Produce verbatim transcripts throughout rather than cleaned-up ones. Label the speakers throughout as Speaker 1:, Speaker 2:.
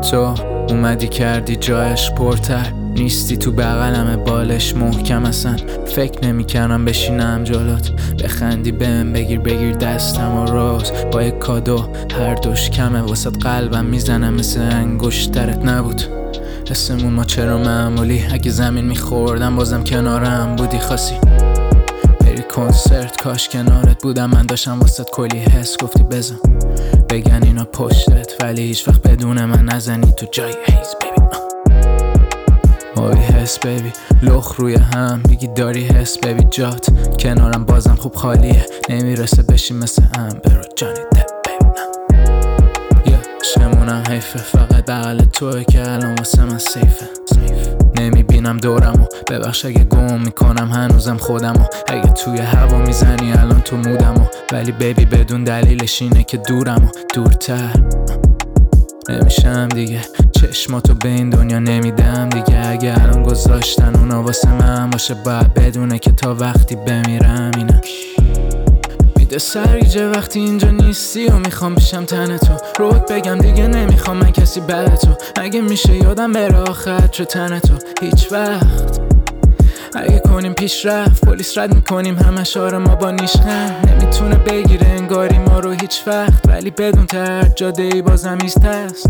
Speaker 1: تو اومدی کردی جایش پرتر، نیستی تو بغلم بالش محکم، اصلا فکر نمی کردم بشینم جلوت، بخندی بهم بگیر بگیر دستم و روز با یک کادو هر دوش کمه، واسط قلبم میزنم مثل انگشترت نبود حسمون ما چرا معمولی، اگه زمین میخوردم بازم کنارم بودی، خاصی بری کنسرت کاش کنارت بودم، من داشتم واسط کلی حس گفتی بزن بگن اینا پشتت، ولی هیچ وقت بدون من نزنی تو جای هیز بیبی. وای حس بیبی لخ روی هم میگی داری حس بیبی، جات کنارم بازم خوب خالیه، نمیرسه بشی مثل امبر و جانی دپ بیبی. یه شمونم حیفه فقط بغل توی که الان واسه من سیفه، نمیبینم دورمو ببخش اگه گم میکنم هنوزم خودمو، اگه توی هوا میزنی الان تو مودمو، ولی بیبی بدون دلیلش اینه که دورمو دورتر نمیشم دیگه، چشماتو به این دنیا نمیدم دیگه، اگه الان گذاشتن اونا واسه من باشه باید بدونه که تا وقتی بمیرم اینه میده سریجه وقتی اینجا نیستی و میخوام بشم تن تو، روت بگم دیگه نمیخوام من کسی بد تو، اگه میشه یادم بره آخر چه تن تو هیچ وقت، اگه کنیم پیش رفت پلیس رد میکنیم همش آره ما با نیشخند، نمیتونه بگیره انگاری ما رو هیچ وقت، ولی بدون ترد جاده ای بازم ایست هست.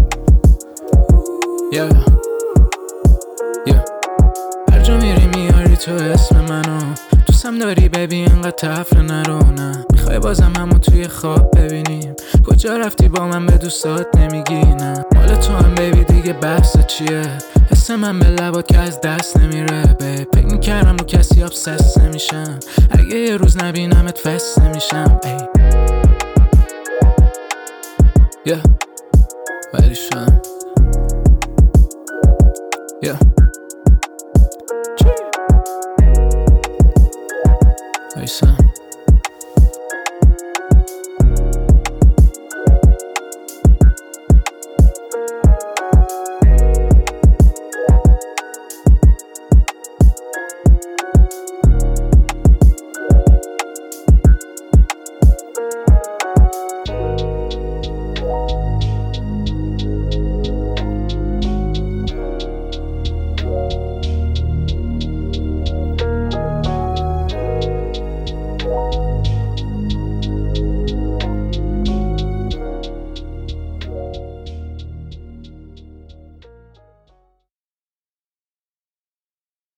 Speaker 1: yeah. yeah. هر جا میری میاری تو اسم منو، دوستم داری ببین اینقدر تفره نرو، نه میخوای بازم همو توی خواب ببینیم، کجا رفتی با من به دوستات نمیگی، نه مال تو هم بیبی دیگه بحث چیه، حس من به لبات که از دست نمیره بیب، فکر میکردم رو کسی ابسس نمیشم، اگه یه روز نبینمت فست نمیشم ای yeah. ولی شم